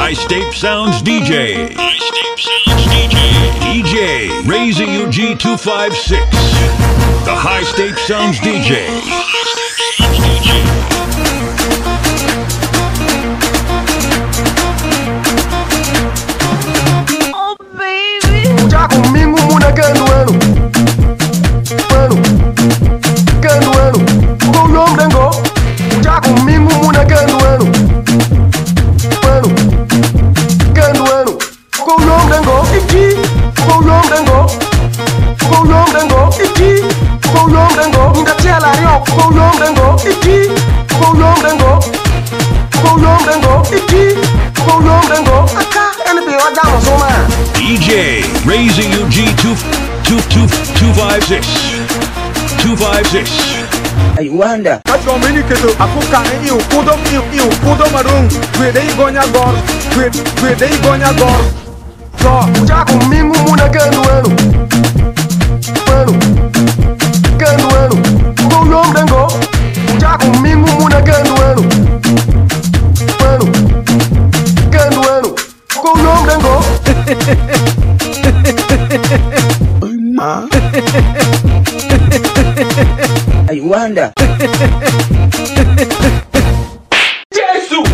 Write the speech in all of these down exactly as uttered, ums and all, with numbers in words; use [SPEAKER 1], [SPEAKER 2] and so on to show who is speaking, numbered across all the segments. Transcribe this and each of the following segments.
[SPEAKER 1] High State Sounds D J. High State Sounds D J. D J Razor U G two five six. The High State Sounds D J.
[SPEAKER 2] Oh baby.
[SPEAKER 3] Jaco mingu muna kendo enu. Enu. Kendo enu. Go yom dengo. Jaco mingu muna kendo enu. Enu. Kendo enu. Go yom dengo. Iki. Go yom dengo. Go yom dengo. Iki. Go yom dengo. Inga tela rio. Go yom dengo. Iki. Go yom dengo. Go yom dengo. Iki. Go yom dengo. Aka. Eni bi wajamo soma.
[SPEAKER 1] D J Razor U G two five six. two five six.
[SPEAKER 4] I wonder.
[SPEAKER 5] That's how many keto. Akuka ni ukudo ni ni ukudo marung. Kwe dei gonya gor. Kwe kwe dei gonya gor. So
[SPEAKER 3] Jaco mingu muna kendo enu. Enu. Kendo enu. Go yom dengo. Jaco mingu muna kendo enu. Enu. Kendo enu. Go yom dengo.
[SPEAKER 4] Ma. I wonder.
[SPEAKER 5] Jesus.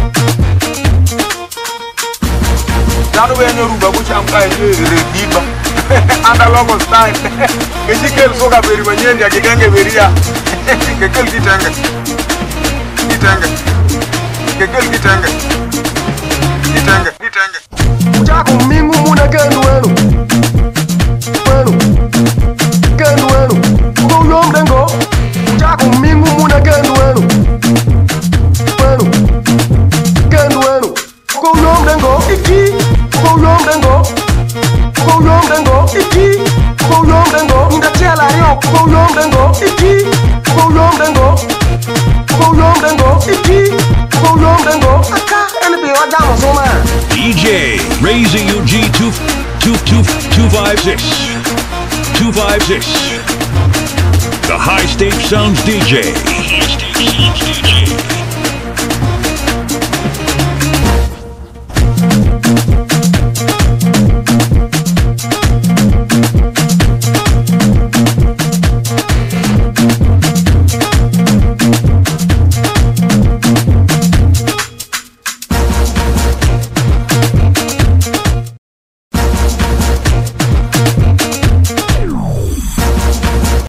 [SPEAKER 5] Nanu we no ruba buchi amka e rediba. Analog style. Ejikel soga beri wanyeni ya kigenge beria. Kekel kitenge. Kitenge. Kekel kitenge. Kitenge. Kitenge.
[SPEAKER 3] Jaco mingu muna kendo enu. Enu. Kendo enu. Go yom dengo. Jaco mingu muna kendo enu. Enu. Kendo enu. Go yom dengo. Iki. Go yom dengo. Go yom dengo. Iki. Go yom dengo. Inga tela rio. Go yom dengo. Iki. Go yom dengo. Go yom dengo. Iki. Go yom dengo. Aka. Eni bi wajamo soma.
[SPEAKER 1] D J Razor U G two five six. two five six. The High State Sounds D J.